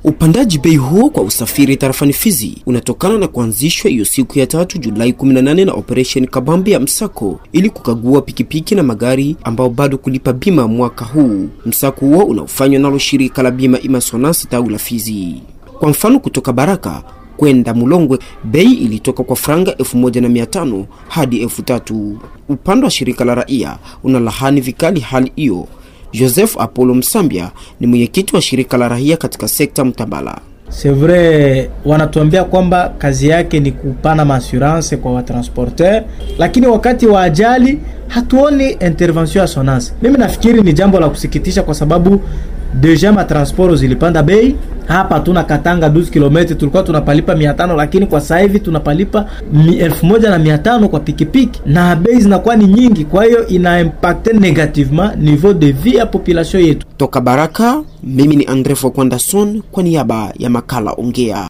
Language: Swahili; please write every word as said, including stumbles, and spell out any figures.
Upandaji bei huo kwa usafiri tarafani Fizi unatokana na kuanzishwa hiyo siku ya tatu Julai kumi na nane na operation Kabambi ya msako ili kukagua pikipiki na magari ambao bado kulipa bima mwaka huu. Msako huo unaofanywa nalo shirika la bima Imasonasi tawi la Fizi. Kwa mfano, kutoka Baraka kwenda Mulongwe bei ilitoka kwa franga elfu moja na mia tano hadi elfu tatu. Upande wa shirika la raia unalahani vikali hali hiyo. Joseph Apollo Msambia ni mwenyekiti wa shirika la raia katika sekta Mtambala. C'est vrai, wanatuambia kwamba kazi yake ni kupana maassurance kwa watransporteur, lakini wakati wa ajali hatuoni intervention ya Sonasi. Mimi nafikiri ni jambo la kusikitisha kwa sababu deja ma transport zilipanda bei. Hapa tuna Katanga douze kilomita tulikuwa tunapalipa mia tano, lakini kwa sasa hivi tunapalipa elfu moja na mia tano kwa pikipiki na bei zinakuwa ni nyingi, kwa hiyo ina impact negativement niveau de vie ya population yetu. Toka Baraka, mimi ni Andre Fokwandason kwa niaba ya makala Ongea.